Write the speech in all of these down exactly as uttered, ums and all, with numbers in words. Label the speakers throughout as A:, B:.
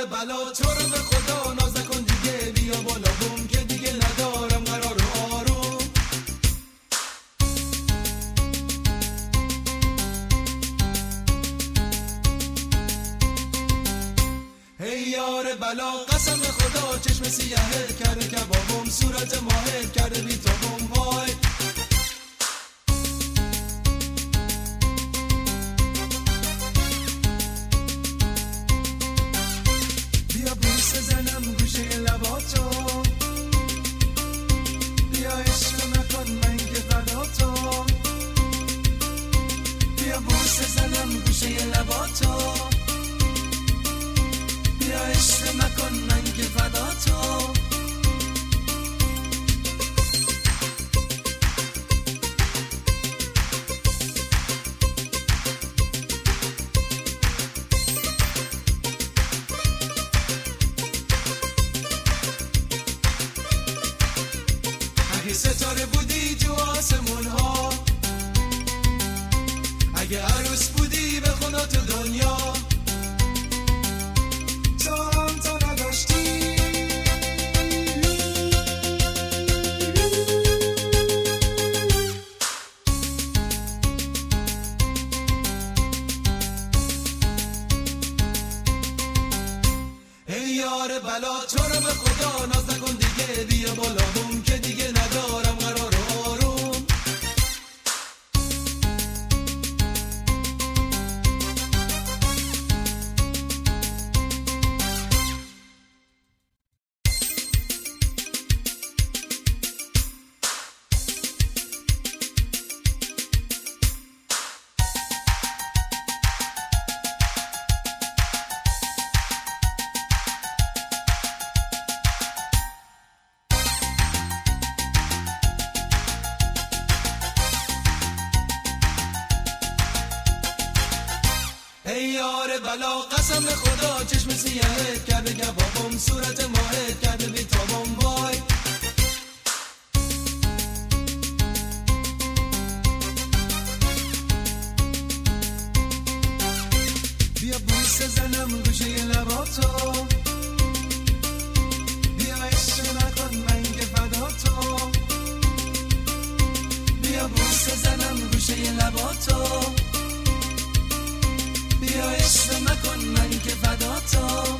A: یار بلا تو رو به خدا ناز نکن دیگه، بیا بالا بوم که دیگه ندارم قرار و آروم. ای یار بلا قسم خدا چشم سیاهت کرده کبابم، صورت ماهت کرده بیتابم وای. بیا بوسه زنم گوشه لباتو، بیا عشق نکن من که فداتو، بیا بوسه زنم گوشه لباتو، بیا عشق نکن من که فداتو. اگه ستاره بودی تو آسمون ها، اگه عروس بودی به خدا تو دنیا، تو هم تو نداشتی. ای یار بلا تو رو به خدا ناز نکن دیگه، بیا بالا بوم که دیگه ندارم قرار و آروم. ای یار بلا قسم خدا چشم سیاهت کرده کبابم، صورت ماهت کرده بیتابم وای. بیا بوسه زنم گوشه لباتو، بیا عشق نکن من که فداتو، بیا بوسه زنم گوشه لباتو، بیا عشق نکن من که فداتو.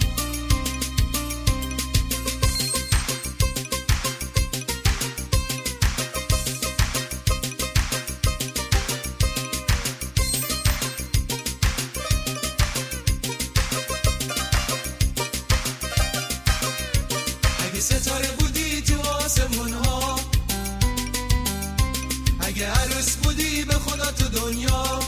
A: اگه ستاره بودی تو آسمون ها، اگه عروس بودی به خدا تو دنیا،